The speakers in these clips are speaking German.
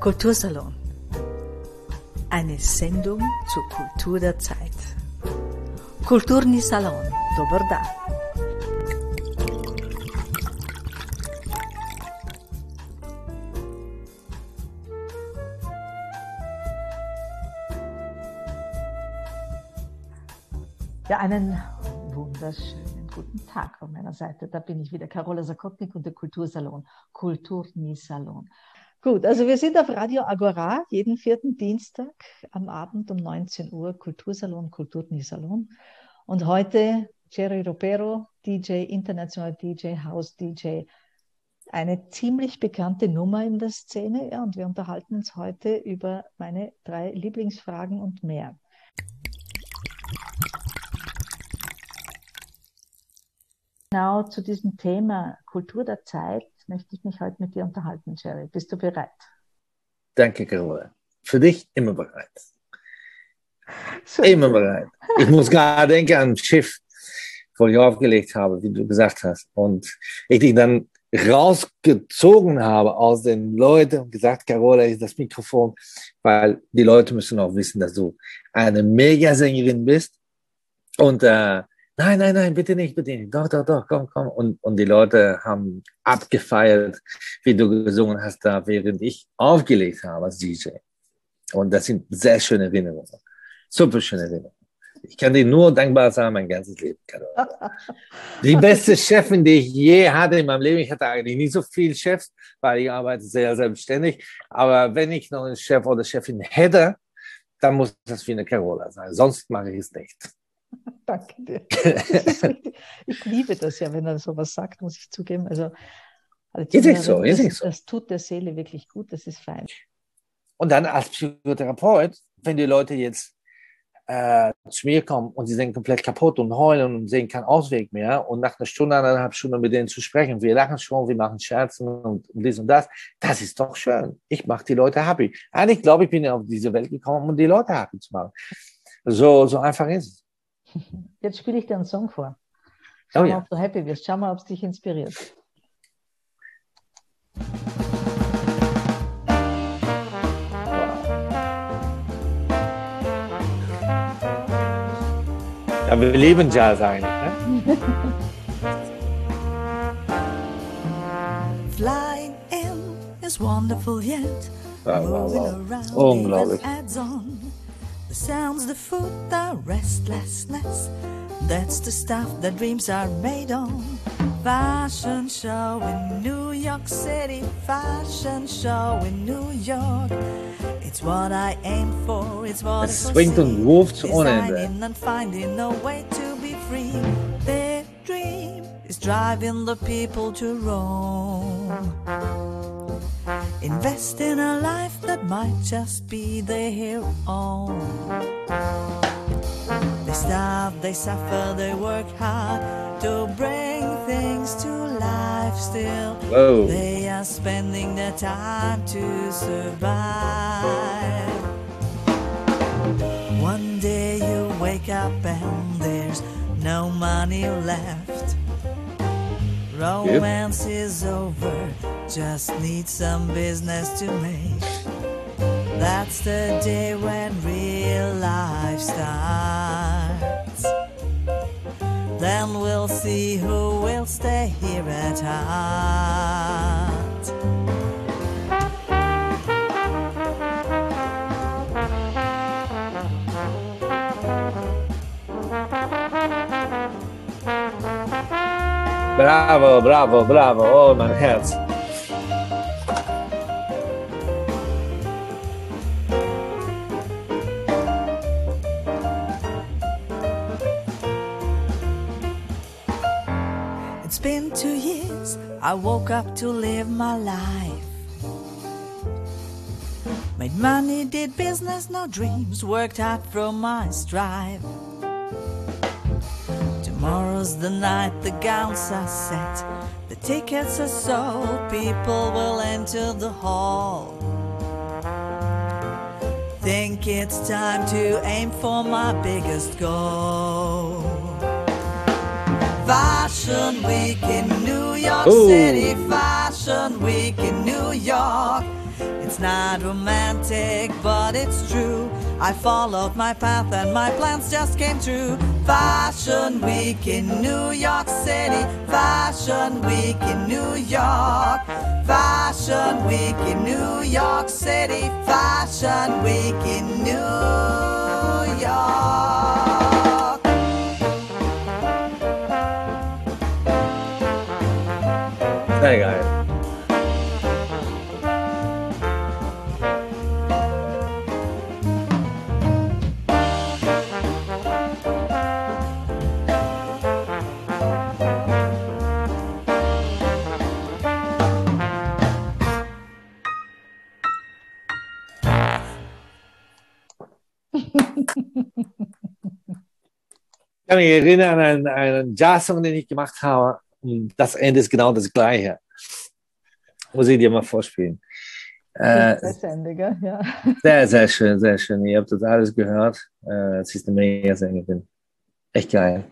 Kultursalon. Eine Sendung zur Kultur der Zeit. Kulturni salon, dober dan. Ja, einen wunderschönen guten Tag von meiner Seite. Da bin ich wieder, Karola Zakotnik und der Kultursalon, Kulturni Salon. Gut, also wir sind auf Radio Agora jeden vierten Dienstag am Abend um 19 Uhr, Kultursalon, Kulturni Salon. Und heute Jerry Ropero, DJ, internationaler DJ, House-DJ, eine ziemlich bekannte Nummer in der Szene. Ja, und wir unterhalten uns heute über meine 3 Lieblingsfragen und mehr. Genau zu diesem Thema Kultur der Zeit möchte ich mich heute mit dir unterhalten, Jerry. Bist du bereit? Danke, Carola. Für dich immer bereit. So. Immer bereit. Ich muss gerade denken an ein Schiff, wo ich aufgelegt habe, wie du gesagt hast. Und ich dich dann rausgezogen habe aus den Leuten und gesagt, Carola, ist das Mikrofon, weil die Leute müssen auch wissen, dass du eine Megasängerin bist. Und Nein, bitte nicht. Doch, komm. Und die Leute haben abgefeiert, wie du gesungen hast da, während ich aufgelegt habe als DJ. Und das sind sehr schöne Erinnerungen. Super schöne Erinnerungen. Ich kann dir nur dankbar sein, mein ganzes Leben. Die beste Chefin, die ich je hatte in meinem Leben, ich hatte eigentlich nicht so viele Chefs, weil ich arbeite sehr selbstständig. Aber wenn ich noch einen Chef oder Chefin hätte, dann muss das wie eine Carola sein. Sonst mache ich es nicht. Danke dir. Ich liebe das ja, wenn er sowas sagt, muss ich zugeben. Also, ist nicht so. Das tut der Seele wirklich gut, das ist fein. Und dann als Psychotherapeut, wenn die Leute jetzt zu mir kommen und sie sind komplett kaputt und heulen und sehen keinen Ausweg mehr und nach einer Stunde, 1,5 Stunden mit denen zu sprechen, wir lachen schon, wir machen Scherzen und dies und das ist doch schön. Ich mache die Leute happy. Eigentlich glaube ich, bin ja auf diese Welt gekommen, um die Leute happy zu machen. So einfach ist es. Jetzt spiele ich dir einen Song vor. Schau mal, ob du happy wirst. Schau mal, ob es dich inspiriert. Ja, wir lieben Jazz eigentlich, ne? Flying in is wonderful yet. Wow. Unglaublich. The sounds, the food, the restlessness. That's the stuff that dreams are made on. Fashion show in New York City. Fashion show in New York. It's what I aim for. It's what es swingt und ruft ohne Ende. And finding a way to be free. Their dream is driving the people to Rome. Invest in a life that might just be their own. They starve, they suffer, they work hard to bring things to life still. Whoa. They are spending their time to survive. One day you wake up and there's no money left. Romance is over, just need some business to make. That's the day when real life starts. Then we'll see who will stay here at heart. Bravo, oh mein Herz. It's been 2 years, I woke up to live my life. Made money, did business, no dreams, worked hard from my strive. Tomorrow's the night, the gowns are set, the tickets are sold, people will enter the hall. Think it's time to aim for my biggest goal. Fashion Week in New York City, Fashion Week in New York. It's not romantic, but it's true. I followed my path and my plans just came true. Fashion Week in New York City. Fashion Week in New York. Fashion Week in New York City. Fashion Week in New York. Sehr geil. Ich kann mich erinnern an einen Jazz-Song, den ich gemacht habe. Und das Ende ist genau das Gleiche. Muss ich dir mal vorspielen. Das Ende, gell? Ja. Sehr, sehr schön, sehr schön. Ihr habt das alles gehört. Sie ist eine mega Sängerin. Echt geil.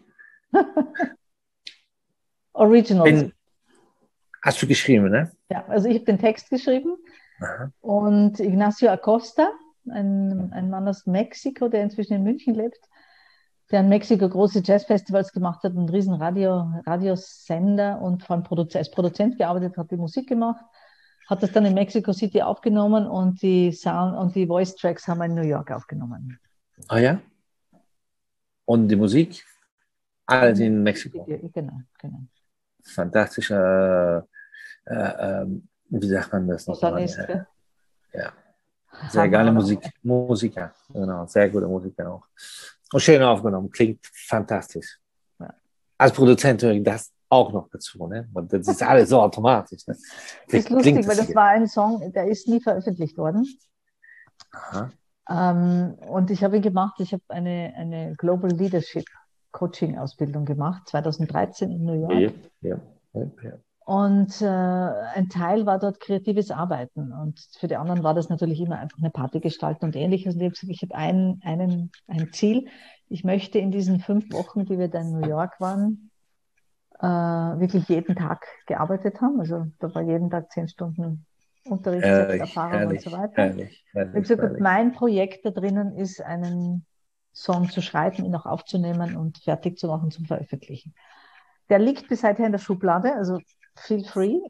Original. Hast du geschrieben, ne? Ja, also ich habe den Text geschrieben. Aha. Und Ignacio Acosta, ein Mann aus Mexiko, der inzwischen in München lebt, der in Mexiko große Jazzfestivals gemacht hat, einen riesen Radiosender und vor allem als Produzent gearbeitet hat, die Musik gemacht, hat das dann in Mexico City aufgenommen und die Sound und die Voice Tracks haben wir in New York aufgenommen. Ah ja? Und die Musik? Alles in Mexiko. Genau. Fantastischer, wie sagt man das noch? Ja. Sehr geile Musiker. Genau, sehr gute Musiker auch. Und schön aufgenommen, klingt fantastisch. Ja. Als Produzent höre ich das auch noch dazu, ne? Und das ist alles so automatisch. Ne? Das ist lustig, weil das war ein Song, der ist nie veröffentlicht worden. Aha. Und ich habe ihn gemacht, ich habe eine Global Leadership Coaching Ausbildung gemacht, 2013 in New York. Ja. Und ein Teil war dort kreatives Arbeiten. Und für die anderen war das natürlich immer einfach eine Party gestalten und Ähnliches. Und ich habe gesagt, ich habe ein Ziel. Ich möchte in diesen 5 Wochen, die wir da in New York waren, wirklich jeden Tag gearbeitet haben. Also da war jeden Tag 10 Stunden Unterricht, Erfahrung und so weiter. Ich habe gesagt, mein Projekt da drinnen ist, einen Song zu schreiben, ihn auch aufzunehmen und fertig zu machen zum Veröffentlichen. Der liegt bis seither in der Schublade, also feel free.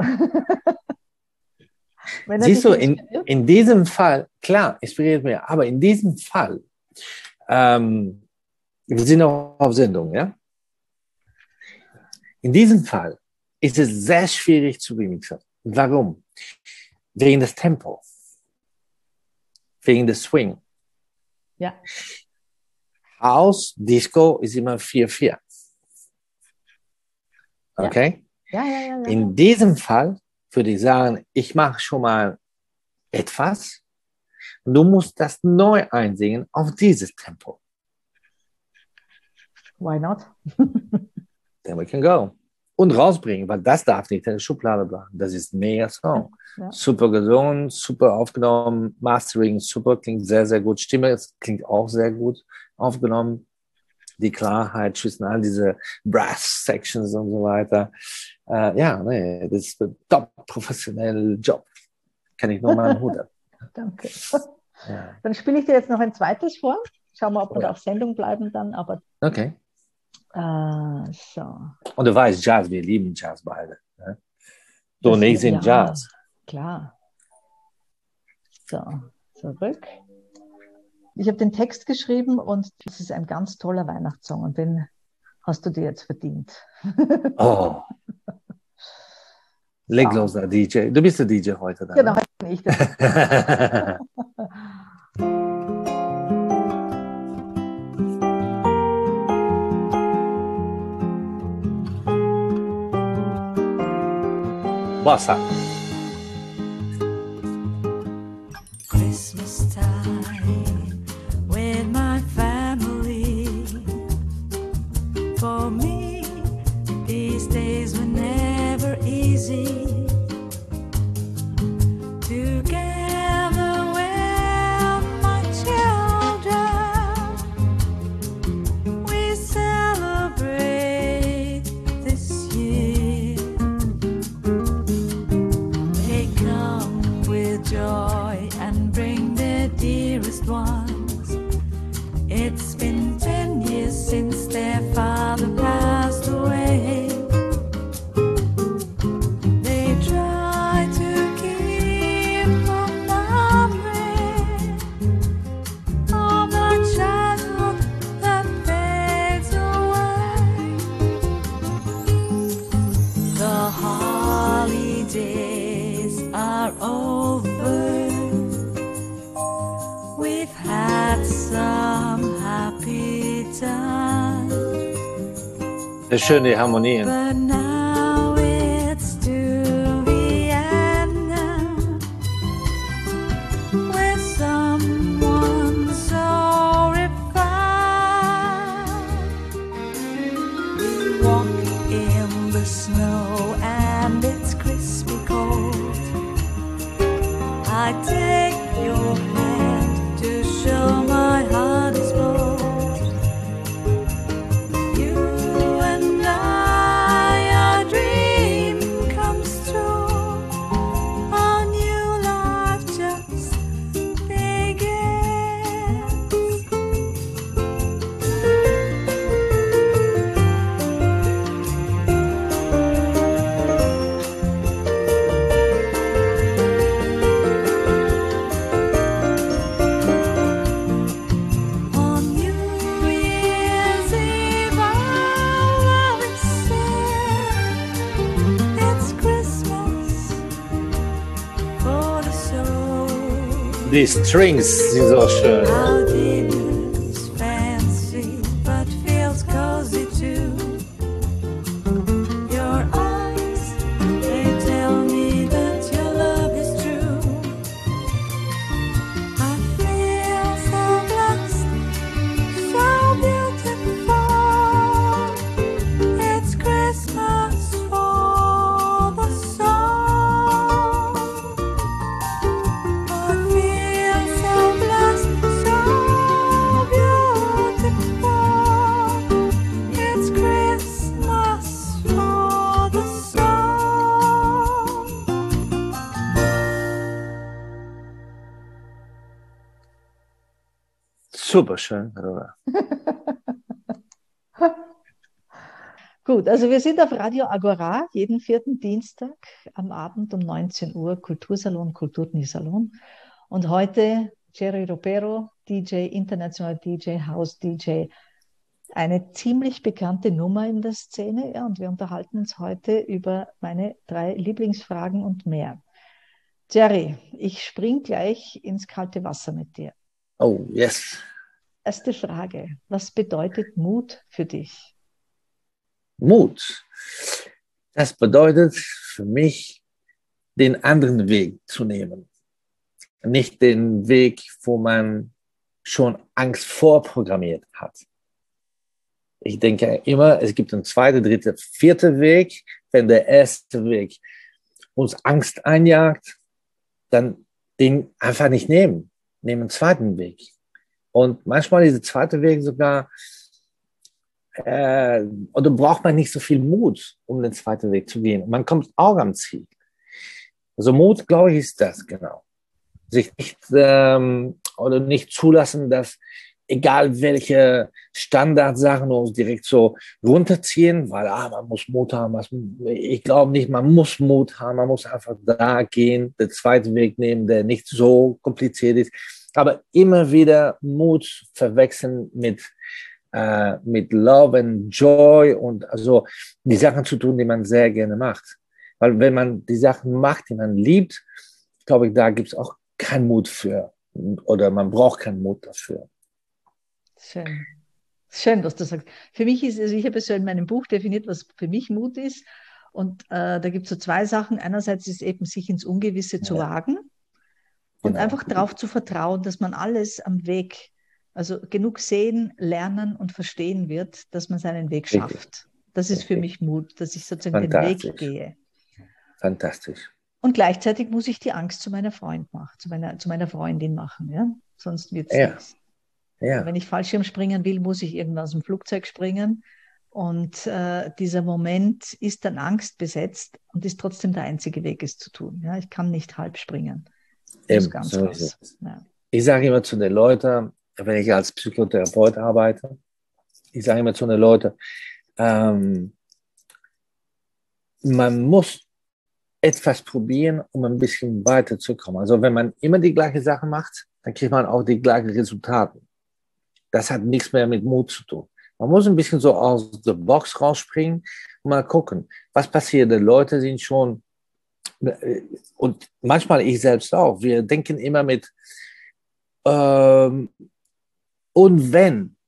Siehst du, in diesem Fall, klar, inspiriert mich, aber in diesem Fall, wir sind auch auf Sendung, ja? In diesem Fall ist es sehr schwierig zu remixen. Warum? Wegen des Tempos. Wegen des Swing. Ja. House, Disco ist immer 4/4. Okay? Ja. In diesem Fall würde ich sagen, ich mache schon mal etwas und du musst das neu einsingen auf dieses Tempo. Why not? Then we can go. Und rausbringen, weil das darf nicht in der Schublade bleiben. Das ist ein mega Song. Ja. Super gesungen, super aufgenommen, Mastering, super, klingt sehr, sehr gut. Stimme klingt auch sehr gut aufgenommen. Die Klarheit zwischen all diese Brass-Sections und so weiter. Das ist ein top professioneller Job. Kann ich nur mal einen Hut ab. Danke. Ja. Dann spiele ich dir jetzt noch ein zweites vor. Schauen wir, ob wir da auf Sendung bleiben dann. Aber Okay. so. Und du weißt, Jazz, wir lieben Jazz beide. Ne? Du und ich sind Jazz. Klar. So, zurück. Ich habe den Text geschrieben und das ist ein ganz toller Weihnachtssong und den hast du dir jetzt verdient. Oh. Leg los, der DJ. Du bist der DJ heute. Dann, genau, ne? bin ich das. Bossa. Christmas time with my family. For me, these days were never easy. Together with my children, we celebrate this year. They come with Sehr schöne Harmonien. But now it's to Vienna with someone so refined. We walk in the snow and it's crispy cold. I take your hand to show my heart is bold. You and I, our dream comes true. Our new life just begins. On New Year's Eve, our love is said. It's Christmas for the soul. Die Strings sind so schön. Our dinner's fancy, but feels cozy too. Your eyes, they tell me that your love is true. I feel so blessed, so beautiful. It's Christmas for the soul. I feel so blessed, so beautiful. It's Christmas for the soul. Super schön, Carola. Gut, also wir sind auf Radio Agora jeden vierten Dienstag am Abend um 19 Uhr, Kultursalon, Kultursalon. Und heute Jerry Ropero, DJ, internationaler DJ, House-DJ, eine ziemlich bekannte Nummer in der Szene. Ja, und wir unterhalten uns heute über meine 3 Lieblingsfragen und mehr. Jerry, ich spring gleich ins kalte Wasser mit dir. Oh, yes. Erste Frage, was bedeutet Mut für dich? Mut. Das bedeutet für mich, den anderen Weg zu nehmen. Nicht den Weg, wo man schon Angst vorprogrammiert hat. Ich denke immer, es gibt einen zweiten, dritten, vierten Weg. Wenn der erste Weg uns Angst einjagt, dann den einfach nicht nehmen. Nehmen einen zweiten Weg. Und manchmal ist der zweite Weg sogar, oder braucht man nicht so viel Mut, um den zweiten Weg zu gehen. Man kommt auch am Ziel. Also Mut, glaube ich, ist das, genau. Sich nicht, oder nicht zulassen, dass egal welche Standardsachen uns direkt so runterziehen, weil man muss Mut haben. Ich glaube nicht, man muss Mut haben, man muss einfach da gehen, den zweiten Weg nehmen, der nicht so kompliziert ist. Aber immer wieder Mut verwechseln mit Love and Joy und also die Sachen zu tun, die man sehr gerne macht. Weil wenn man die Sachen macht, die man liebt, glaube ich, da gibt es auch keinen Mut für. Oder man braucht keinen Mut dafür. Schön. Schön, was du sagst. Für mich ist, also ich habe es so in meinem Buch definiert, was für mich Mut ist. Und da gibt es so 2 Sachen. Einerseits ist eben, sich ins Ungewisse zu wagen und einfach darauf zu vertrauen, dass man alles am Weg, also genug sehen, lernen und verstehen wird, dass man seinen Weg schafft. Das ist für mich Mut, dass ich sozusagen den Weg gehe. Fantastisch. Und gleichzeitig muss ich die Angst zu meiner Freundin machen. Ja? Sonst wird es nichts. Ja. Wenn ich Fallschirm springen will, muss ich irgendwann aus dem Flugzeug springen. Und dieser Moment ist dann angstbesetzt und ist trotzdem der einzige Weg, es zu tun. Ja? Ich kann nicht halb springen. Ganz so raus. Ja. Ich sage immer zu den Leuten, wenn ich als Psychotherapeut arbeite, ich sage immer zu den Leuten, man muss etwas probieren, um ein bisschen weiterzukommen. Also wenn man immer die gleiche Sache macht, dann kriegt man auch die gleichen Resultate. Das hat nichts mehr mit Mut zu tun. Man muss ein bisschen so aus der Box rausspringen und mal gucken, was passiert. Die Leute sind schon, und manchmal ich selbst auch, wir denken immer mit und wenn.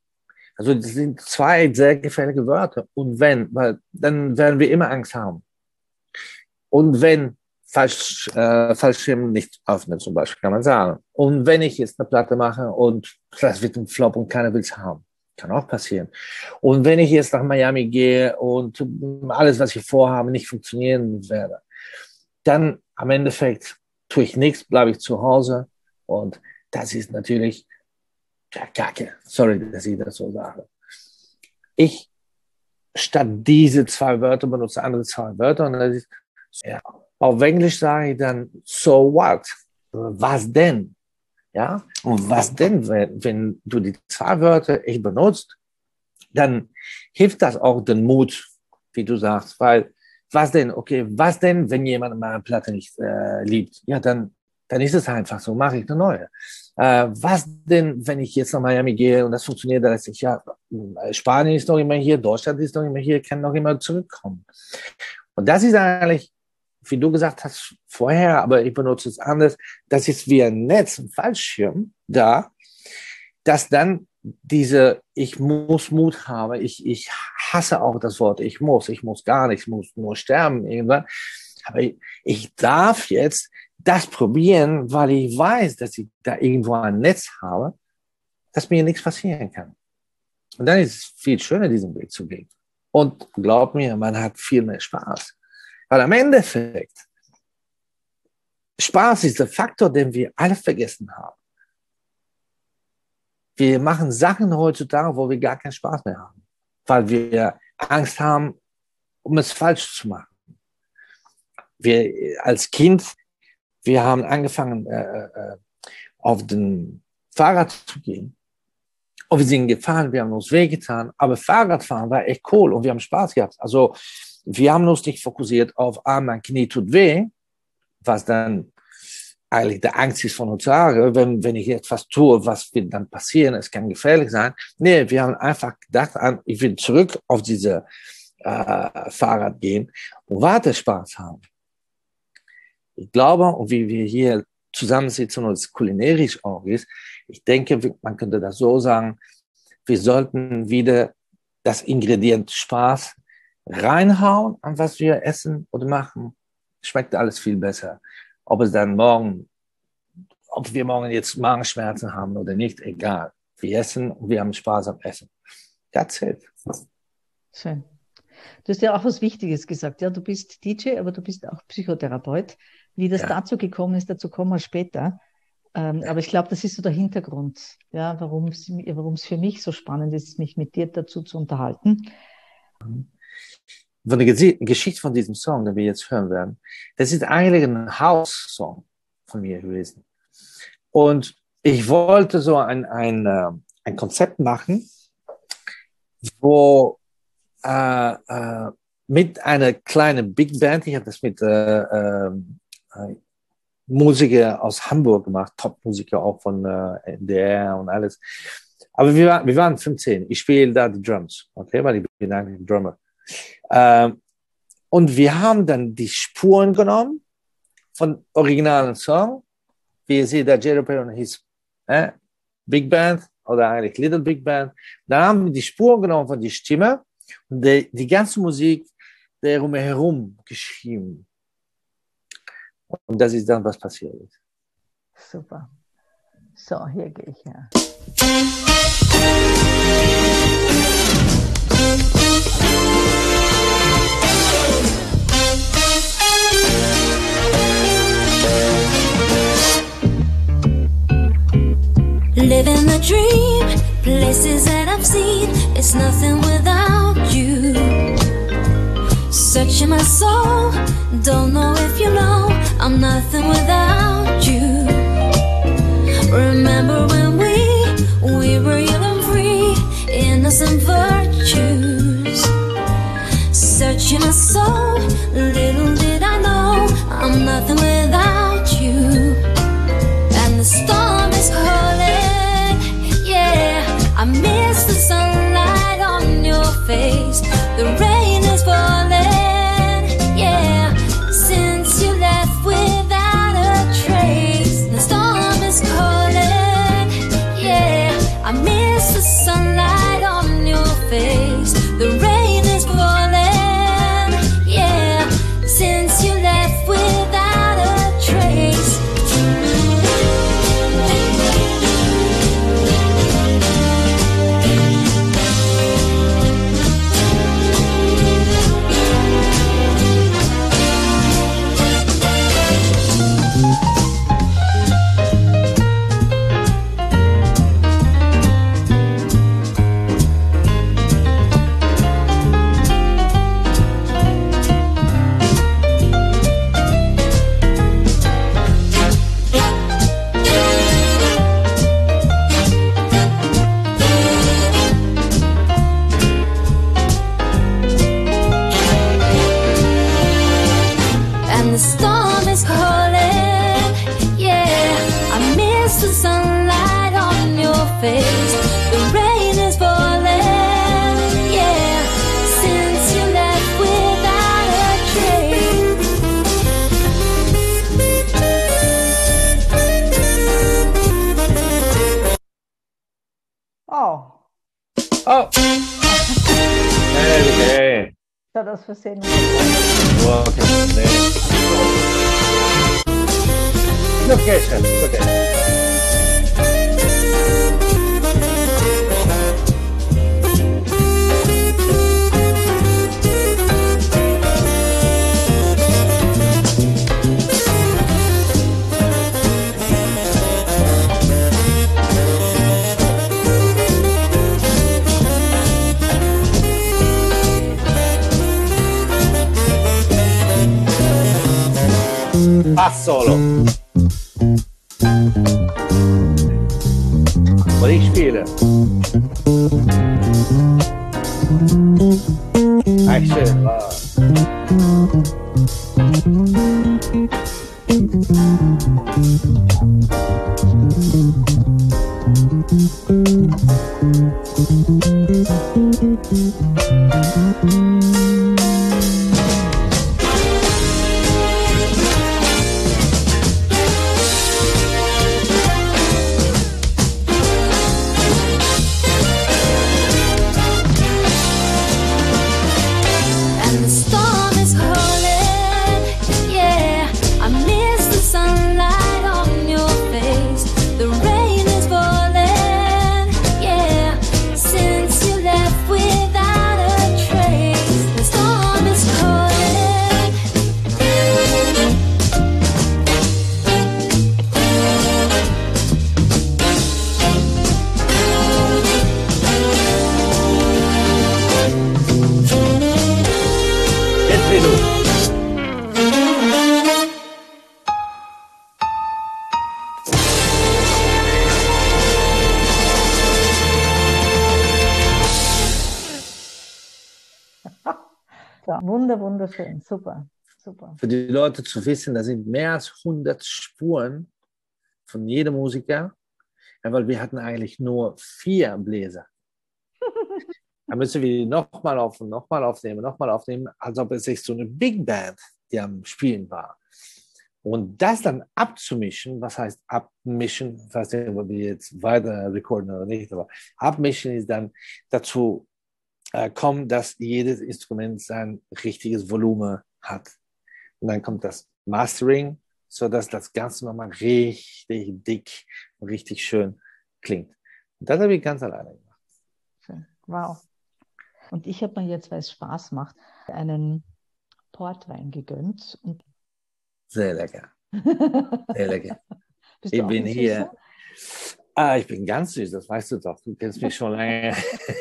Also das sind zwei sehr gefährliche Wörter. Und wenn, weil dann werden wir immer Angst haben. Und wenn Fallschirm nicht öffnen, zum Beispiel, kann man sagen. Und wenn ich jetzt eine Platte mache und das wird ein Flop und keiner will es haben, kann auch passieren. Und wenn ich jetzt nach Miami gehe und alles, was ich vorhabe, nicht funktionieren werde, dann am Endeffekt tue ich nichts, bleibe ich zu Hause. Und das ist natürlich Kacke. Sorry, dass ich das so sage. Ich statt diese zwei Wörter benutze andere zwei Wörter und das ist, ja, auf Englisch sage ich dann, so what? Was denn? Ja? Und was denn, wenn du die zwei Wörter echt benutzt, dann hilft das auch den Mut, wie du sagst, weil, was denn? Okay, was denn, wenn jemand meine Platte nicht liebt? Ja, dann ist es einfach so, mache ich eine neue. Was denn, wenn ich jetzt nach Miami gehe und das funktioniert, dann ist ich, ja, Spanien ist noch immer hier, Deutschland ist noch immer hier, kann noch immer zurückkommen. Und das ist eigentlich, wie du gesagt hast vorher, aber ich benutze es anders, das ist wie ein Netz, ein Fallschirm da, dass dann diese, ich muss Mut haben, ich hasse auch das Wort, ich muss gar nicht, ich muss nur sterben irgendwann, aber ich darf jetzt das probieren, weil ich weiß, dass ich da irgendwo ein Netz habe, dass mir nichts passieren kann. Und dann ist es viel schöner, diesen Weg zu gehen. Und glaub mir, man hat viel mehr Spaß. Weil am Endeffekt, Spaß ist der Faktor, den wir alle vergessen haben. Wir machen Sachen heutzutage, wo wir gar keinen Spaß mehr haben. Weil wir Angst haben, um es falsch zu machen. Wir als Kind, wir haben angefangen, auf den Fahrrad zu gehen. Und wir sind gefahren, wir haben uns wehgetan. Aber Fahrradfahren war echt cool und wir haben Spaß gehabt. Also wir haben uns nicht fokussiert auf, mein Knie tut weh, was dann eigentlich der Angst ist von uns sagen, wenn ich etwas tue, was wird dann passieren, es kann gefährlich sein. Nee, wir haben einfach gedacht, ich will zurück auf diese Fahrrad gehen und weiter Spaß haben. Ich glaube, und wie wir hier zusammensitzen und es kulinarisch auch ist, ich denke, man könnte das so sagen, wir sollten wieder das Ingredient Spaß reinhauen, an was wir essen oder machen. Schmeckt alles viel besser. Ob wir morgen jetzt Magenschmerzen haben oder nicht, egal. Wir essen und wir haben Spaß am Essen. That's it. Schön. Du hast ja auch was Wichtiges gesagt. Ja, du bist DJ, aber du bist auch Psychotherapeut. Wie das dazu gekommen ist, dazu kommen wir später. Aber ich glaube, das ist so der Hintergrund, ja, warum es für mich so spannend ist, mich mit dir dazu zu unterhalten. Von der Geschichte von diesem Song, den wir jetzt hören werden, das ist eigentlich ein House-Song von mir gewesen. Und ich wollte so ein Konzept machen, wo mit einer kleinen Big Band, ich habe das mit Musiker aus Hamburg gemacht, Top-Musiker auch von NDR und alles. Aber wir waren 15. Ich spiele da die Drums, okay, weil ich bin eigentlich ein Drummer. Und wir haben dann die Spuren genommen von originalen Song, wie ihr seht, der Jerry Perry hieß Big Band oder eigentlich Little Big Band. Dann haben wir die Spuren genommen von der Stimme und die ganze Musik der herum geschrieben. Und das ist dann, was passiert ist. Super. So, hier gehe ich her. Living the dream, places that I've seen, it's nothing without you. Searching my soul, don't know if you know, I'm nothing without you. Remember when we were young and free, innocent virtues. Searching my soul, little did I know, I'm nothing without you. And the storm is calling, yeah, I miss the sunlight on your face. The rain is falling, yeah, since you left without a trace. The storm is calling, yeah, I miss the sunlight on Oh! Okay. Ich habe das versehen. Okay. Okay, Chef. Okay. Bass solo. Und ich spiele. Schön. And the storm is calling, yeah. I miss the sunlight on your face. The rain is falling, yeah. Since you left without a trace. The storm is calling. Jetzt will du. So, wunderschön, super, super. Für die Leute zu wissen, da sind mehr als 100 Spuren von jedem Musiker, ja, weil wir hatten eigentlich nur 4 Bläser. Da müssen wir die nochmal aufnehmen, als ob es sich so eine Big Band, die am Spielen war. Und das dann abzumischen, was heißt abmischen, ich weiß nicht, ob wir jetzt weiter recorden oder nicht, aber abmischen ist dann dazu kommen, dass jedes Instrument sein richtiges Volumen hat. Und dann kommt das Mastering, sodass das Ganze nochmal richtig dick und richtig schön klingt. Und das habe ich ganz alleine gemacht. Schön. Wow. Und ich habe mir jetzt, weil es Spaß macht, einen Portwein gegönnt. Und Sehr lecker. Sehr lecker. Bist Ich du auch bin ein hier. Süßer? Ich bin ganz süß, das weißt du doch. Du kennst mich schon lange.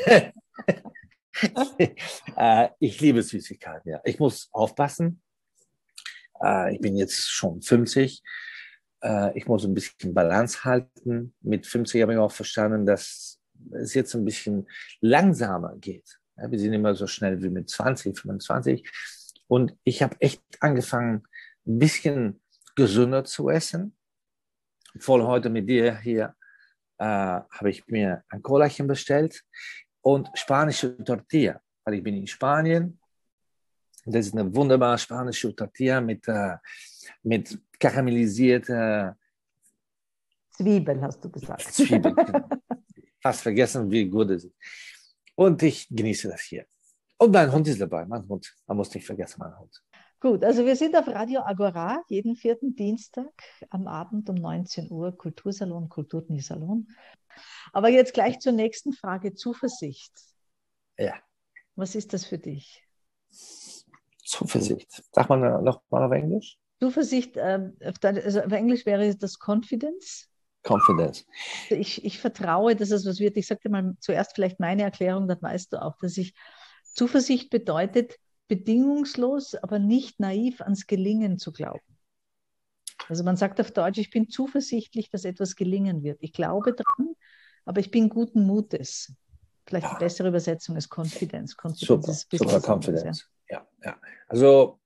Ich liebe Süßigkeiten, ja. Ich muss aufpassen. Ich bin jetzt schon 50. Ich muss ein bisschen Balance halten. Mit 50 habe ich auch verstanden, dass es jetzt ein bisschen langsamer geht. Ja, wir sind immer so schnell wie mit 20, 25. Und ich habe echt angefangen, ein bisschen gesünder zu essen. Voll heute mit dir hier habe ich mir ein Colachen bestellt und spanische Tortilla, weil ich bin in Spanien. Das ist eine wunderbare spanische Tortilla mit karamellisierter Zwiebel, hast du gesagt. Zwiebeln. Genau. Fast vergessen, wie gut es ist. Und ich genieße das hier. Und mein Hund ist dabei, mein Hund. Man muss nicht vergessen, mein Hund. Gut, also wir sind auf Radio Agora, jeden 4. Dienstag am Abend um 19 Uhr, Kultursalon, Kultursalon. Aber jetzt gleich zur nächsten Frage, Zuversicht. Ja. Was ist das für dich? Zuversicht. Sagt man nochmal auf Englisch? Zuversicht, also auf Englisch wäre das Confidence. Confidence. Ich vertraue, dass es was wird. Ich sage dir mal zuerst vielleicht meine Erklärung, dann weißt du auch, dass Zuversicht bedeutet, bedingungslos, aber nicht naiv ans Gelingen zu glauben. Also man sagt auf Deutsch, ich bin zuversichtlich, dass etwas gelingen wird. Ich glaube dran, aber ich bin guten Mutes. Vielleicht eine bessere Übersetzung ist Confidence. Super, ist super Confidence. Ja. Also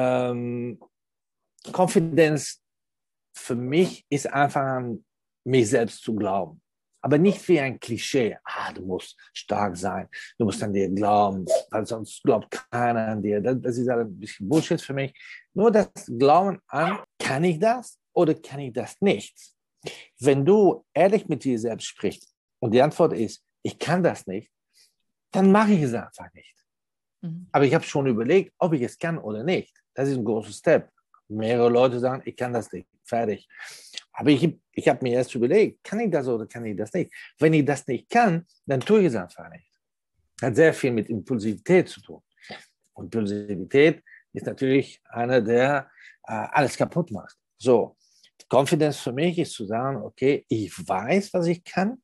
Confidence für mich ist einfach an mich selbst zu glauben. Aber nicht wie ein Klischee. Du musst stark sein, du musst an dir glauben, weil sonst glaubt keiner an dir. Das ist ein bisschen Bullshit für mich. Nur das Glauben an, kann ich das oder kann ich das nicht? Wenn du ehrlich mit dir selbst sprichst und die Antwort ist, ich kann das nicht, dann mache ich es einfach nicht. Mhm. Aber ich habe schon überlegt, ob ich es kann oder nicht. Das ist ein großer Step. Mehrere Leute sagen, ich kann das nicht, fertig. Aber ich habe mir erst überlegt, kann ich das oder kann ich das nicht? Wenn ich das nicht kann, dann tue ich es einfach nicht. Hat sehr viel mit Impulsivität zu tun. Und Impulsivität ist natürlich einer, der alles kaputt macht. So, Confidence für mich ist zu sagen, okay, ich weiß, was ich kann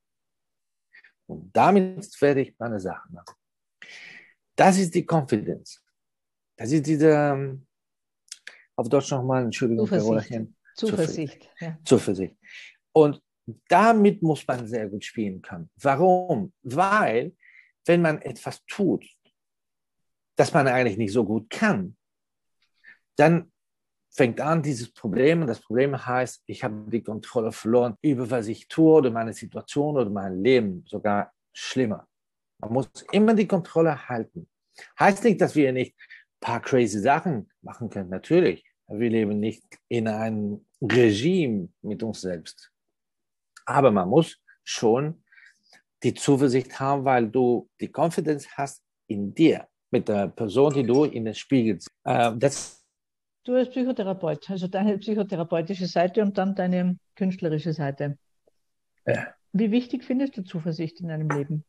und damit werde ich meine Sachen machen. Das ist die Confidence. Das ist diese, auf Deutsch nochmal, Entschuldigung, Zuversicht. Ja. Zuversicht. Und damit muss man sehr gut spielen können. Warum? Weil, wenn man etwas tut, das man eigentlich nicht so gut kann, dann fängt an dieses Problem. Und das Problem heißt, ich habe die Kontrolle verloren über was ich tue oder meine Situation oder mein Leben, sogar schlimmer. Man muss immer die Kontrolle halten. Heißt nicht, dass wir nicht ein paar crazy Sachen machen können. Natürlich. Wir leben nicht in einem Regime mit uns selbst. Aber man muss schon die Zuversicht haben, weil du die Confidence hast in dir, mit der Person, die du in den Spiegel siehst. Du als Psychotherapeut, also deine psychotherapeutische Seite und dann deine künstlerische Seite. Ja. Wie wichtig findest du Zuversicht in deinem Leben?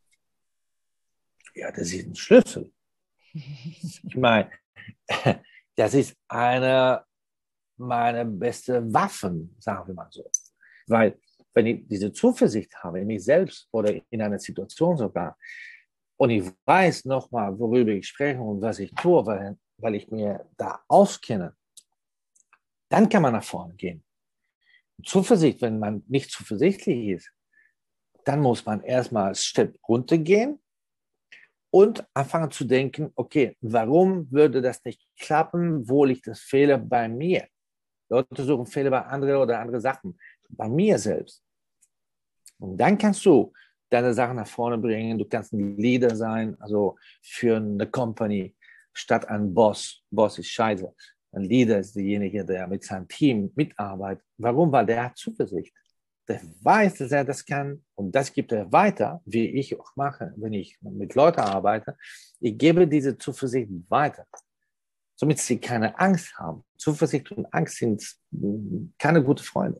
Ja, das ist ein Schlüssel. Ich meine, das ist eine meiner besten Waffen, sagen wir mal so. Weil, wenn ich diese Zuversicht habe in mich selbst oder in einer Situation sogar, und ich weiß nochmal, worüber ich spreche und was ich tue, weil ich mir da auskenne, dann kann man nach vorne gehen. Zuversicht, wenn man nicht zuversichtlich ist, dann muss man erstmal einen Step runtergehen und anfangen zu denken, okay, warum würde das nicht klappen? Wo liegt das Fehler bei mir? Leute suchen Fehler bei anderen oder andere Sachen. Bei mir selbst. Und dann kannst du deine Sachen nach vorne bringen. Du kannst ein Leader sein, also für eine Company, statt ein Boss. Boss ist scheiße. Ein Leader ist derjenige, der mit seinem Team mitarbeitet. Warum? Weil der hat Zuversicht. Der weiß, dass er das kann und das gibt er weiter, wie ich auch mache, wenn ich mit Leuten arbeite. Ich gebe diese Zuversicht weiter, damit sie keine Angst haben. Zuversicht und Angst sind keine guten Freunde.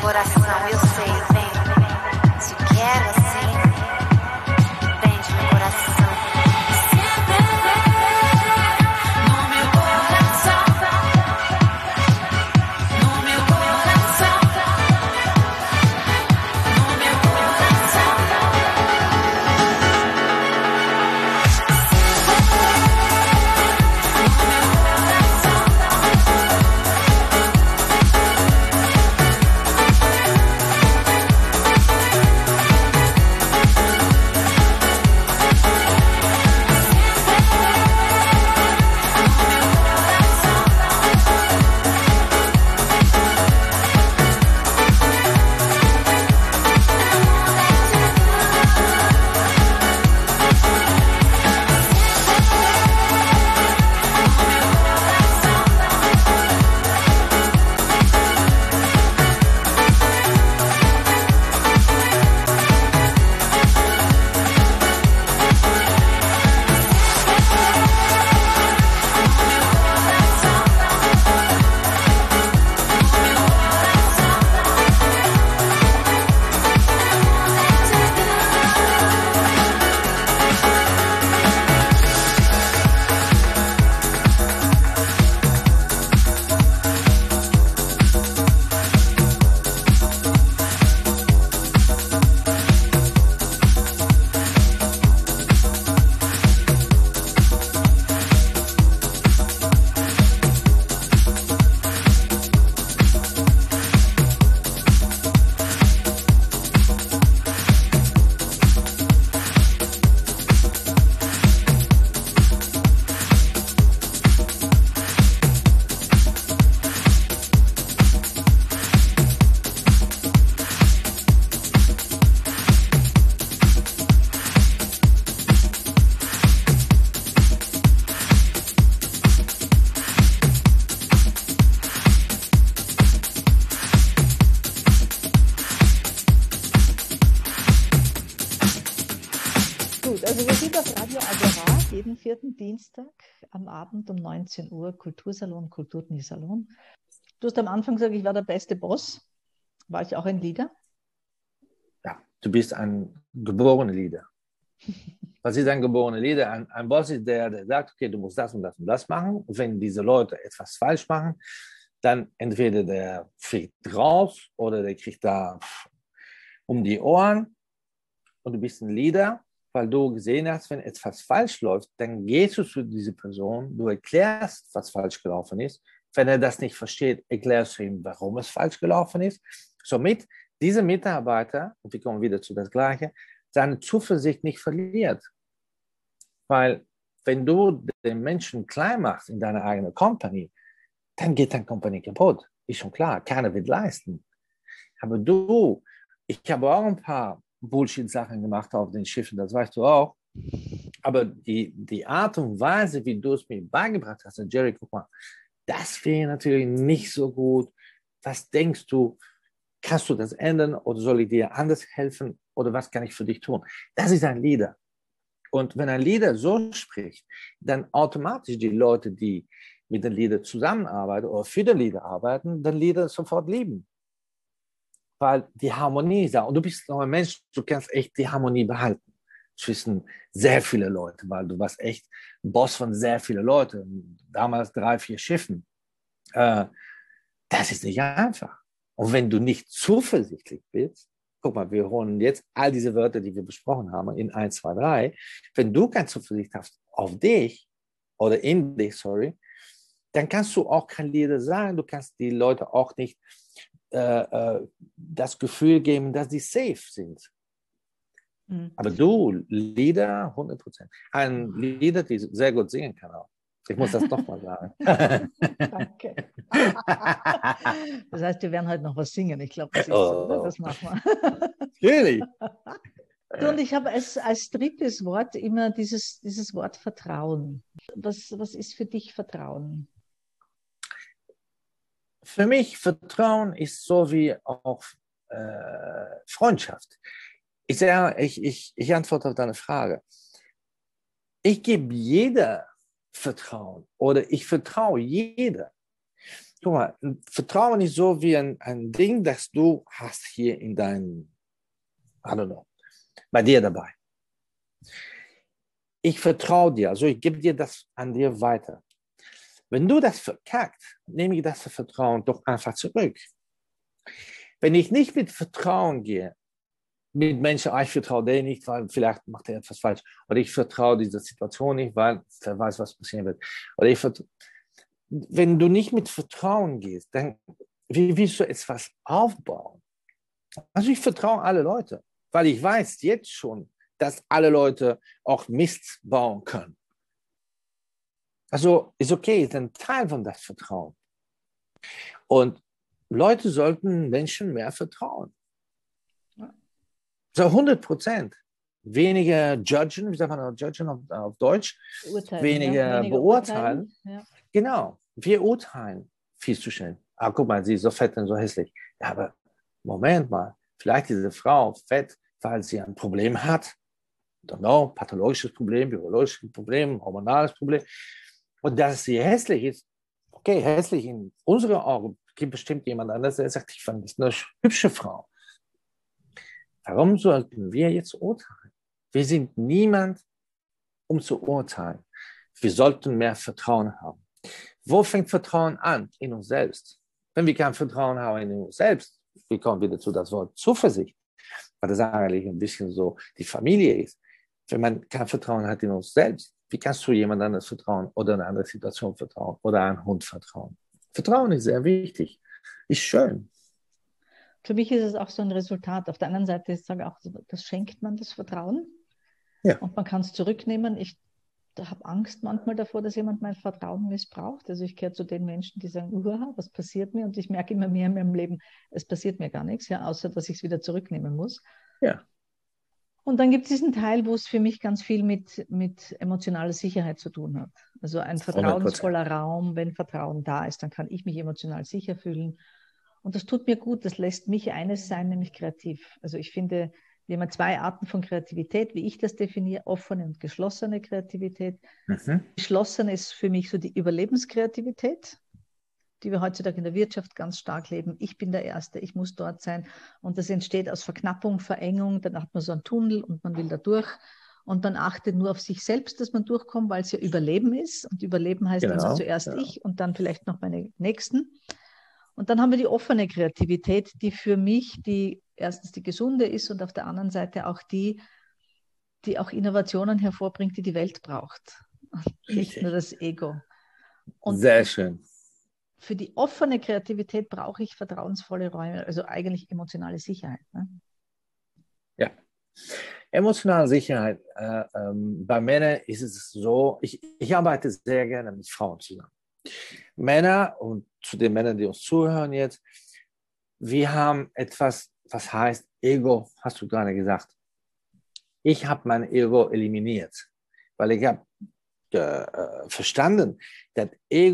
coração, eu sei, vem. Se quero assim, vem de meu coração. No meu coração, no meu coração, no meu coração. Also wir sind auf Radio Agora jeden vierten Dienstag am Abend um 19 Uhr, Kultursalon, Kultursalon. Du hast am Anfang gesagt, ich war der beste Boss. War ich auch ein Leader? Ja, du bist ein geborener Leader. Was ist ein geborener Leader? Ein Boss ist der, der sagt, okay, du musst das und das und das machen. Und wenn diese Leute etwas falsch machen, dann entweder der fliegt raus oder der kriegt da um die Ohren. Und du bist ein Leader, weil du gesehen hast, wenn etwas falsch läuft, dann gehst du zu dieser Person, du erklärst, was falsch gelaufen ist. Wenn er das nicht versteht, erklärst du ihm, warum es falsch gelaufen ist. Somit diese Mitarbeiter, und wir kommen wieder zu das Gleiche, seine Zuversicht nicht verliert. Weil wenn du den Menschen klein machst in deiner eigenen Company, dann geht deine Company kaputt. Ist schon klar, keiner wird leisten. Aber ich habe auch ein paar Bullshit-Sachen gemacht auf den Schiffen, das weißt du auch. Aber die Art und Weise, wie du es mir beigebracht hast, Jerry, guck mal, das wäre natürlich nicht so gut. Was denkst du? Kannst du das ändern oder soll ich dir anders helfen oder was kann ich für dich tun? Das ist ein Leader. Und wenn ein Leader so spricht, dann automatisch die Leute, die mit dem Leader zusammenarbeiten oder für den Leader arbeiten, den Leader sofort lieben. Weil die Harmonie ist da. Und du bist noch ein Mensch, du kannst echt die Harmonie behalten zwischen sehr vielen Leuten, weil du warst echt ein Boss von sehr vielen Leuten. Damals 3, 4 Schiffen. Das ist nicht einfach. Und wenn du nicht zuversichtlich bist, guck mal, wir holen jetzt all diese Wörter, die wir besprochen haben, in 1, 2, 3. Wenn du keine Zuversicht hast auf dich oder in dich, dann kannst du auch kein Leader sein. Du kannst die Leute auch nicht das Gefühl geben, dass sie safe sind. Mhm. Aber du, Leader, 100%. Ein Leader, der sehr gut singen kann auch. Ich muss das doch mal sagen. Danke. Das heißt, wir werden heute noch was singen. Ich glaube, das ist so, oder? Das machen wir. Really? Du, und ich habe als drittes Wort immer dieses Wort Vertrauen. Was ist für dich Vertrauen? Für mich Vertrauen ist so wie auch Freundschaft. Ich antworte auf deine Frage. Ich gebe jeder Vertrauen oder ich vertraue jeder. guck mal, Vertrauen ist so wie ein Ding, das du hast hier in deinem, I don't know, bei dir dabei. Ich vertraue dir, also ich gebe dir das an dir weiter. Wenn du das verkackt, nehme ich das Vertrauen doch einfach zurück. Wenn ich nicht mit Vertrauen gehe, mit Menschen, ich vertraue denen nicht, weil vielleicht macht er etwas falsch. Oder ich vertraue dieser Situation nicht, weil wer weiß, was passieren wird. Oder wenn du nicht mit Vertrauen gehst, dann wie willst du etwas aufbauen? Also ich vertraue alle Leute, weil ich weiß jetzt schon, dass alle Leute auch Mist bauen können. Also ist okay, ist ein Teil von das Vertrauen. Und Leute sollten Menschen mehr vertrauen. So 100%. Weniger judgen, wie sagt man judgen auf Deutsch? Weniger beurteilen. Ja. Genau, wir urteilen viel zu schnell. Ah, guck mal, sie ist so fett und so hässlich. Ja, aber Moment mal, vielleicht ist diese Frau fett, weil sie ein Problem hat. Don't know, pathologisches Problem, biologisches Problem, hormonales Problem. Und dass sie hässlich ist, okay, hässlich in unseren Augen, gibt bestimmt jemand anders, der sagt, ich fand das eine hübsche Frau. Warum sollten wir jetzt urteilen? Wir sind niemand, um zu urteilen. Wir sollten mehr Vertrauen haben. Wo fängt Vertrauen an? In uns selbst. Wenn wir kein Vertrauen haben in uns selbst, wir kommen wieder zu das Wort Zuversicht, weil das eigentlich ein bisschen so die Familie ist. Wenn man kein Vertrauen hat in uns selbst, wie kannst du jemand anderes vertrauen oder eine andere Situation vertrauen oder einem Hund vertrauen? Vertrauen ist sehr wichtig. Ist schön. Für mich ist es auch so ein Resultat. Auf der anderen Seite ist es auch, das schenkt man das Vertrauen. Ja. Und man kann es zurücknehmen. Ich habe Angst manchmal davor, dass jemand mein Vertrauen missbraucht. Also ich gehöre zu den Menschen, die sagen, was passiert mir? Und ich merke immer mehr in meinem Leben, es passiert mir gar nichts, ja, außer dass ich es wieder zurücknehmen muss. Ja. Und dann gibt es diesen Teil, wo es für mich ganz viel mit emotionaler Sicherheit zu tun hat. Also ein vertrauensvoller 100%. Raum, wenn Vertrauen da ist, dann kann ich mich emotional sicher fühlen. Und das tut mir gut, das lässt mich eines sein, nämlich kreativ. Also ich finde, wir haben 2 Arten von Kreativität, wie ich das definiere, offene und geschlossene Kreativität. Geschlossen ist für mich so die Überlebenskreativität, die wir heutzutage in der Wirtschaft ganz stark leben. Ich bin der Erste, ich muss dort sein. Und das entsteht aus Verknappung, Verengung. Dann hat man so einen Tunnel und man will da durch. Und man achtet nur auf sich selbst, dass man durchkommt, weil es ja Überleben ist. Und Überleben heißt also zuerst ich und dann vielleicht noch meine Nächsten. Und dann haben wir die offene Kreativität, die für mich erstens die gesunde ist und auf der anderen Seite auch die auch Innovationen hervorbringt, die die Welt braucht. Nicht nur das Ego. Und sehr schön. Für die offene Kreativität brauche ich vertrauensvolle Räume, also eigentlich emotionale Sicherheit. Ne? Ja, emotionale Sicherheit. Bei Männern ist es so, ich arbeite sehr gerne mit Frauen zusammen. Männer, und zu den Männern, die uns zuhören jetzt, wir haben etwas, was heißt Ego, hast du gerade gesagt. Ich habe mein Ego eliminiert, weil ich habe verstanden, dass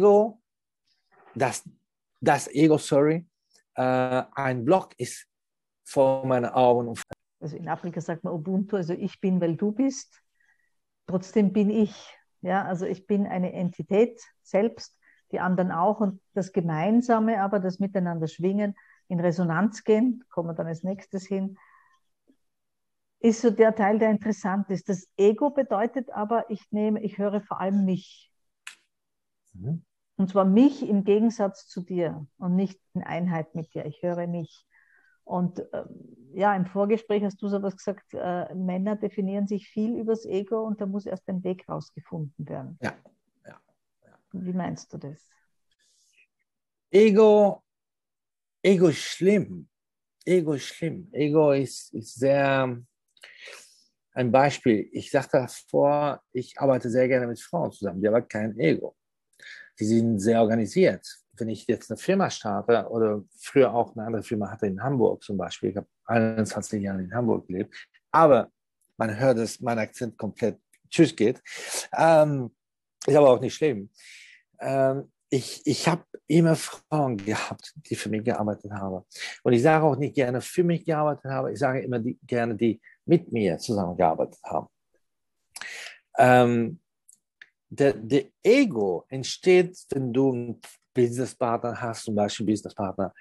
das Ego, ein Block ist vor meinen Augen. Also in Afrika sagt man Ubuntu, also ich bin, weil du bist. Trotzdem bin ich. Ja, also ich bin eine Entität selbst, die anderen auch. Und das Gemeinsame, aber das Miteinander schwingen, in Resonanz gehen, kommen wir dann als nächstes hin, ist so der Teil, der interessant ist. Das Ego bedeutet aber, ich höre vor allem mich. Und zwar mich im Gegensatz zu dir und nicht in Einheit mit dir. Ich höre mich. Und im Vorgespräch hast du sowas gesagt, Männer definieren sich viel über das Ego und da muss erst ein Weg rausgefunden werden. Ja. Wie meinst du das? Ego ist schlimm. Ego ist sehr... Ein Beispiel, ich sagte davor, ich arbeite sehr gerne mit Frauen zusammen, die haben kein Ego. Die sind sehr organisiert. Wenn ich jetzt eine Firma starte oder früher auch eine andere Firma hatte in Hamburg zum Beispiel, ich habe 21 Jahre in Hamburg gelebt, aber man hört, dass mein Akzent komplett tschüss geht. Ist aber auch nicht schlimm. Ich habe immer Frauen gehabt, die für mich gearbeitet haben. Und ich sage auch nicht gerne für mich gearbeitet haben, ich sage immer gerne die mit mir zusammengearbeitet haben. Der Ego entsteht, wenn du Businesspartner hast, zum Beispiel Businesspartner,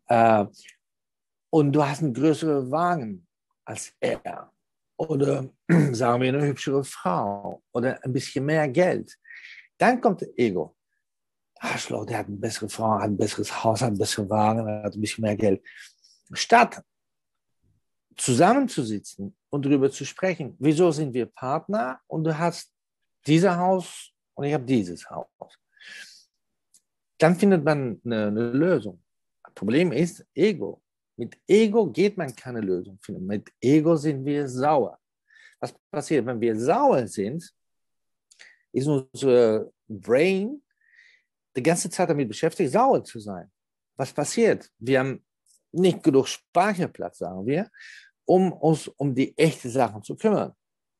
und du hast einen größeren Wagen als er oder sagen wir eine hübschere Frau oder ein bisschen mehr Geld, dann kommt das Ego. Arschloch, der hat eine bessere Frau, hat ein besseres Haus, hat einen besseren Wagen, hat ein bisschen mehr Geld. Statt zusammenzusitzen und darüber zu sprechen, wieso sind wir Partner und du hast dieses Haus und ich habe dieses Haus. Dann findet man eine Lösung. Das Problem ist Ego. Mit Ego geht man keine Lösung finden. Mit Ego sind wir sauer. Was passiert, wenn wir sauer sind, ist unser Brain die ganze Zeit damit beschäftigt, sauer zu sein. Was passiert? Wir haben nicht genug Speicherplatz, sagen wir, um uns um die echten Sachen zu kümmern.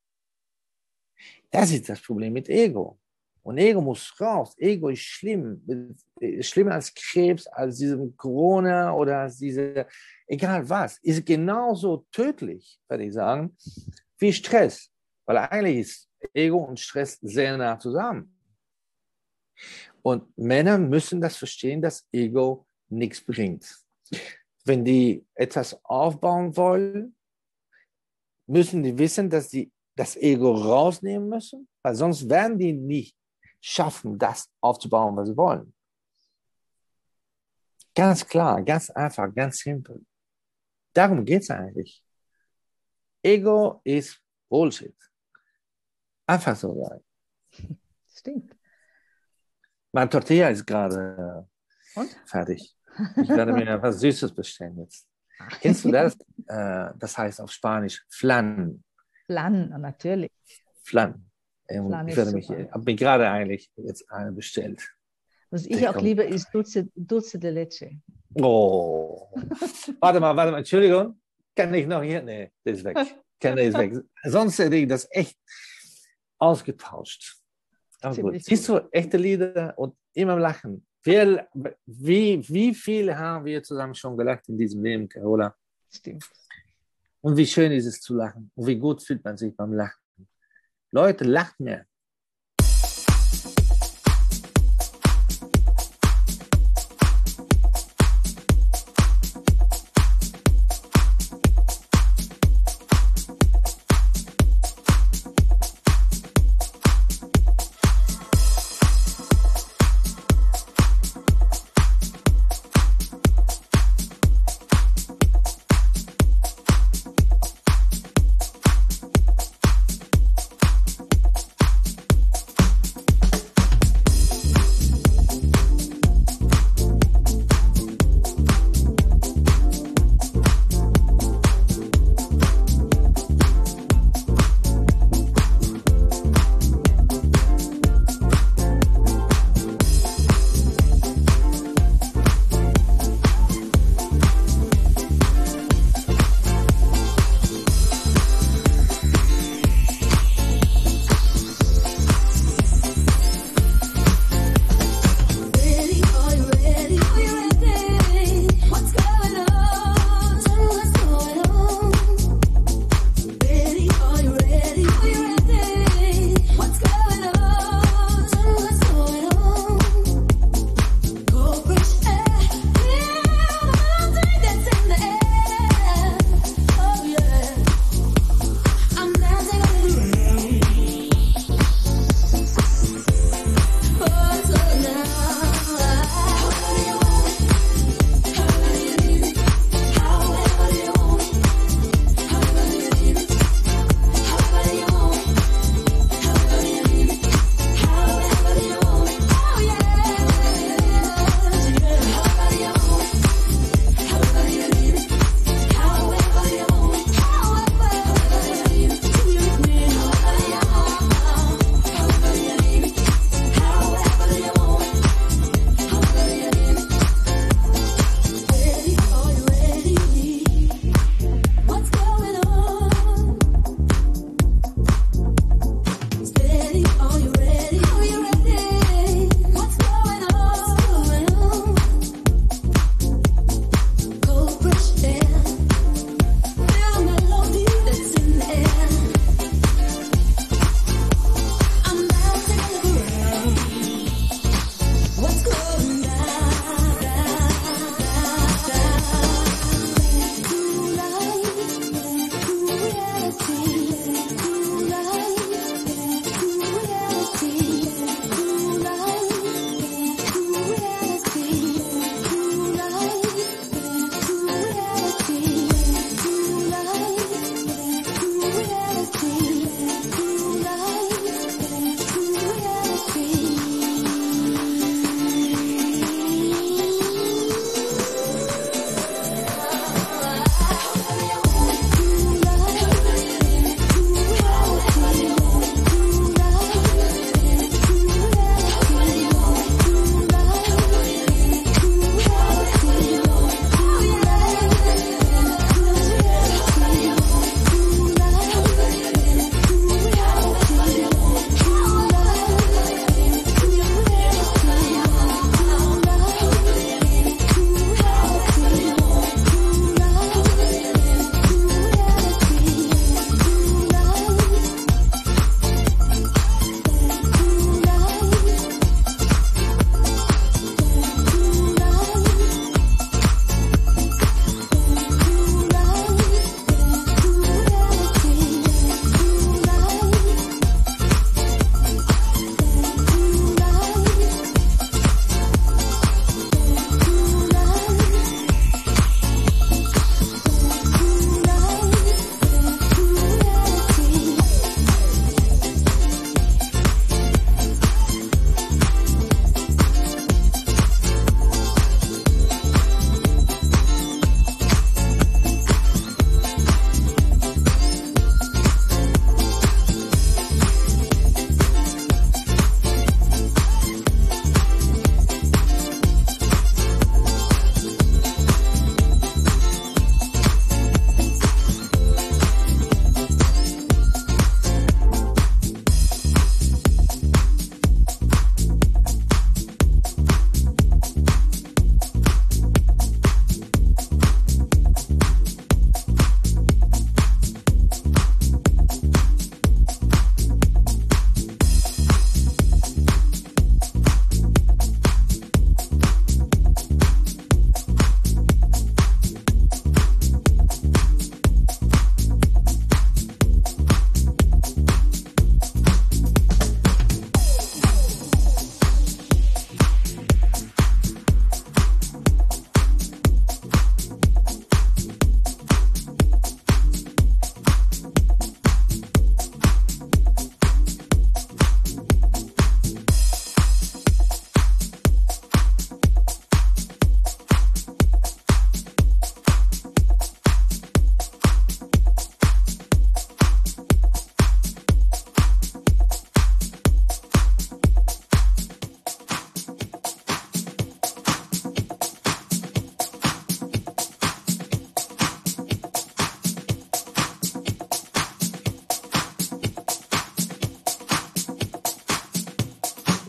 Das ist das Problem mit Ego. Und Ego muss raus. Ego ist schlimm. Schlimmer als Krebs, als diesem Corona oder als diese, egal was, ist genauso tödlich, würde ich sagen, wie Stress. Weil eigentlich ist Ego und Stress sehr nah zusammen. Und Männer müssen das verstehen, dass Ego nichts bringt. Wenn die etwas aufbauen wollen, müssen die wissen, dass die das Ego rausnehmen müssen, weil sonst werden die nicht schaffen, das aufzubauen, was sie wollen. Ganz klar, ganz einfach, ganz simpel. Darum geht es eigentlich. Ego ist Bullshit. Einfach so sein. Stimmt. Mein Tortilla ist gerade fertig. Ich werde mir etwas Süßes bestellen jetzt. Kennst du das? Das heißt auf Spanisch Flan. Flan, natürlich. Flan. Ich habe mir gerade eigentlich jetzt eine bestellt. Was ich auch liebe, ist Dulce de Leche. Oh. Warte mal, Entschuldigung. Kann ich noch hier? Nee, das ist weg. Sonst hätte ich das echt ausgetauscht. Aber gut. Siehst du, echte Lieder und immer lachen. Wie viel haben wir zusammen schon gelacht in diesem Leben, Carola? Stimmt. Und wie schön ist es zu lachen. Und wie gut fühlt man sich beim Lachen. Leute, lacht mehr.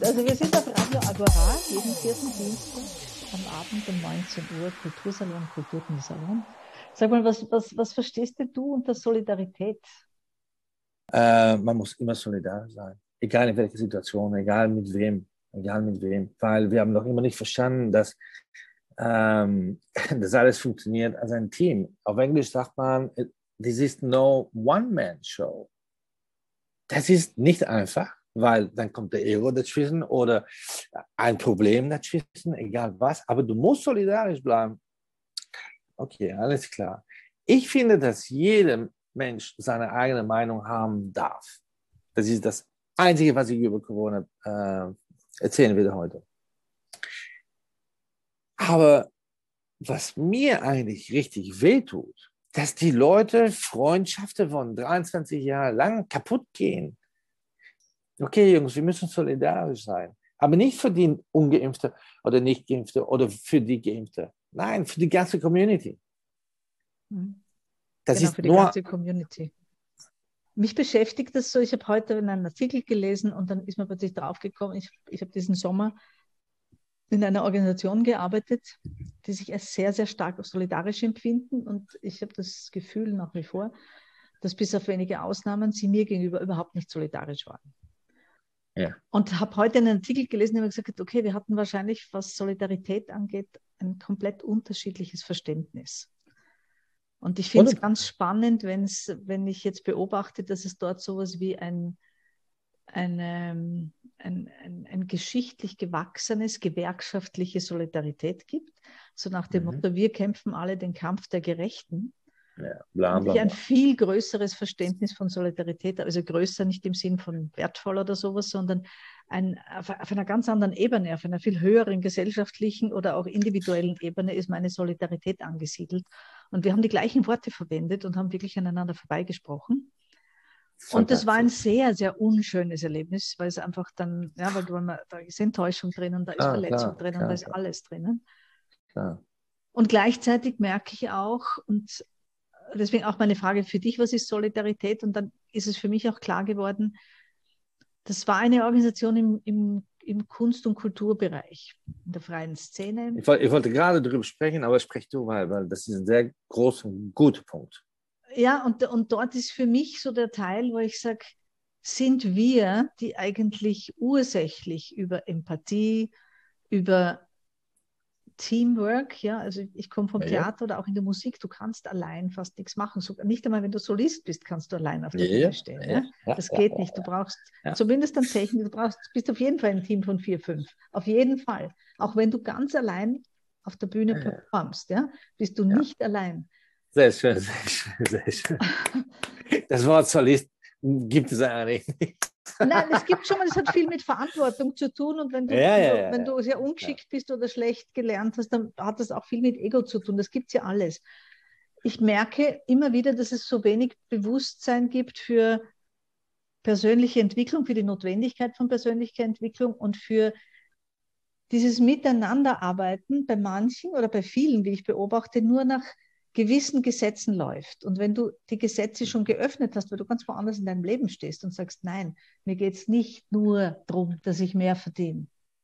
Also wir sind auf Radio Agora, jeden vierten Dienstag am Abend um 19 Uhr, Kultursalon, Kultursalon. Sag mal, was verstehst denn du unter Solidarität? Man muss immer solidarisch sein, egal in welcher Situation, egal mit wem, weil wir haben noch immer nicht verstanden, dass das alles funktioniert als ein Team. Auf Englisch sagt man, this is no One-Man-Show. Das ist nicht einfach, weil dann kommt der Ego dazwischen oder ein Problem dazwischen, egal was, aber du musst solidarisch bleiben. Okay, alles klar. Ich finde, dass jeder Mensch seine eigene Meinung haben darf. Das ist das Einzige, was ich über Corona erzählen will heute. Aber was mir eigentlich richtig wehtut, dass die Leute Freundschaften von 23 Jahren lang kaputt gehen. Okay, Jungs, wir müssen solidarisch sein. Aber nicht für die Ungeimpfte oder Nicht-Geimpfte oder für die Geimpfte. Nein, für die ganze Community. Das Genau, ist für die nur ganze Community. Mich beschäftigt das so, ich habe heute einen Artikel gelesen und dann ist mir plötzlich draufgekommen, ich habe diesen Sommer in einer Organisation gearbeitet, die sich als sehr, sehr stark solidarisch empfinden und ich habe das Gefühl nach wie vor, dass bis auf wenige Ausnahmen sie mir gegenüber überhaupt nicht solidarisch waren. Ja. Und habe heute einen Artikel gelesen, der mir gesagt hat, okay, wir hatten wahrscheinlich, was Solidarität angeht, ein komplett unterschiedliches Verständnis. Und ich finde es ganz spannend, wenn ich jetzt beobachte, dass es dort sowas wie ein geschichtlich gewachsenes, gewerkschaftliche Solidarität gibt. So nach dem Motto, wir kämpfen alle den Kampf der Gerechten. Ja, bla, und bla, ich ein bla. viel größeres Verständnis von Solidarität, also größer nicht im Sinn von wertvoll oder sowas, sondern auf einer ganz anderen Ebene, auf einer viel höheren gesellschaftlichen oder auch individuellen Ebene ist meine Solidarität angesiedelt. Und wir haben die gleichen Worte verwendet und haben wirklich aneinander vorbeigesprochen. Und das war ein sehr, sehr unschönes Erlebnis, weil es einfach dann, ja, weil da ist Enttäuschung drinnen, da ist Verletzung drinnen, da ist alles drinnen. Klar. Und gleichzeitig merke ich auch, und deswegen auch meine Frage für dich, was ist Solidarität? Und dann ist es für mich auch klar geworden, das war eine Organisation im Kunst- und Kulturbereich, in der freien Szene. Ich wollte gerade darüber sprechen, aber sprech du, weil das ist ein sehr großer und guter Punkt. Ja, und dort ist für mich so der Teil, wo ich sage, sind wir, die eigentlich ursächlich über Empathie, über Teamwork, ja, also ich komme vom Theater oder auch in der Musik, du kannst allein fast nichts machen. Sogar nicht einmal, wenn du Solist bist, kannst du allein auf der Bühne stehen. Ja? Das geht nicht. Du brauchst zumindest dann Technik, bist auf jeden Fall ein Team von 4, 5. Auf jeden Fall. Auch wenn du ganz allein auf der Bühne performst, ja, bist du nicht allein. Sehr schön, sehr schön, sehr schön. Das Wort Solist gibt es eigentlich nicht. Nein, es gibt schon mal, das hat viel mit Verantwortung zu tun und wenn du sehr ungeschickt bist oder schlecht gelernt hast, dann hat das auch viel mit Ego zu tun. Das gibt es ja alles. Ich merke immer wieder, dass es so wenig Bewusstsein gibt für persönliche Entwicklung, für die Notwendigkeit von persönlicher Entwicklung und für dieses Miteinanderarbeiten bei manchen oder bei vielen, wie ich beobachte, nur nach gewissen Gesetzen läuft. Und wenn du die Gesetze schon geöffnet hast, weil du ganz woanders in deinem Leben stehst und sagst, nein, mir geht es nicht nur darum, dass ich mehr verdiene.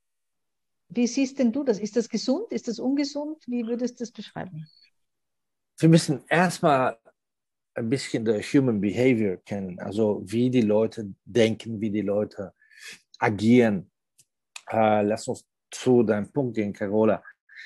Wie siehst denn du das? Ist das gesund? Ist das ungesund? Wie würdest du das beschreiben? Wir müssen erstmal ein bisschen der Human Behavior kennen, also wie die Leute denken, wie die Leute agieren. Lass uns zu deinem Punkt gehen, Carola.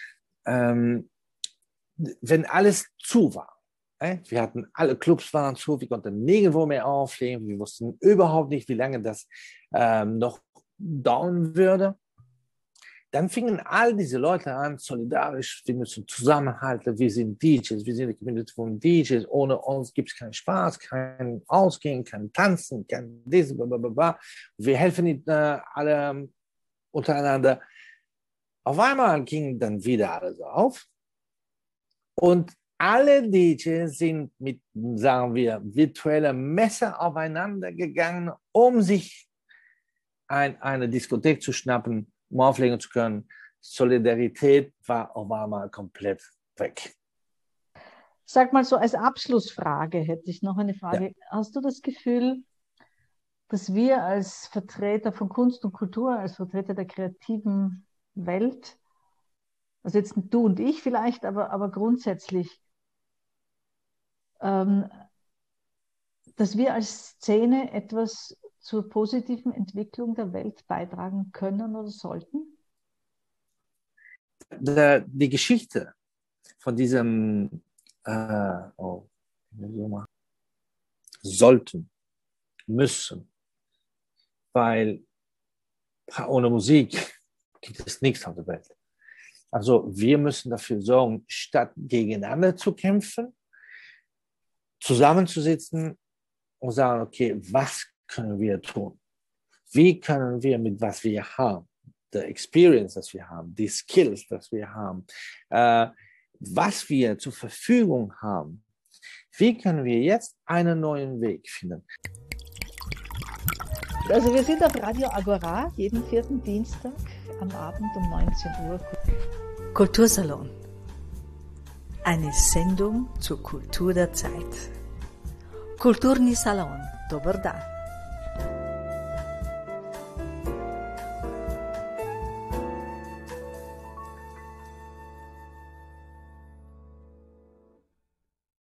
Wenn alles zu war, wir hatten alle Clubs waren zu, wir konnten nirgendwo mehr auflegen, wir wussten überhaupt nicht, wie lange das noch dauern würde, dann fingen all diese Leute an, solidarisch, wir müssen zusammenhalten, wir sind DJs, wir sind die Community von DJs, ohne uns gibt es keinen Spaß, kein Ausgehen, kein Tanzen, kein dieses, blablabla. Wir helfen alle untereinander. Auf einmal ging dann wieder alles auf. Und alle DJs sind mit, sagen wir, virtuellen Messer aufeinander gegangen, um sich eine Diskothek zu schnappen, um auflegen zu können. Solidarität war auf einmal komplett weg. Sag mal so, als Abschlussfrage hätte ich noch eine Frage. Ja. Hast du das Gefühl, dass wir als Vertreter von Kunst und Kultur, als Vertreter der kreativen Welt, also jetzt du und ich vielleicht, aber grundsätzlich, dass wir als Szene etwas zur positiven Entwicklung der Welt beitragen können oder sollten? Die Geschichte von diesem sollten, müssen, weil ohne Musik gibt es nichts auf der Welt. Also wir müssen dafür sorgen, statt gegeneinander zu kämpfen, zusammenzusitzen und sagen, okay, was können wir tun? Wie können wir mit was wir haben, the experience, das wir haben, die Skills, das wir haben, was wir zur Verfügung haben, wie können wir jetzt einen neuen Weg finden? Also wir sind auf Radio Agora jeden 4. Dienstag am Abend um 19 Uhr. Kultursalon. Eine Sendung zur Kultur der Zeit. Kulturni Salon. Dobar dan.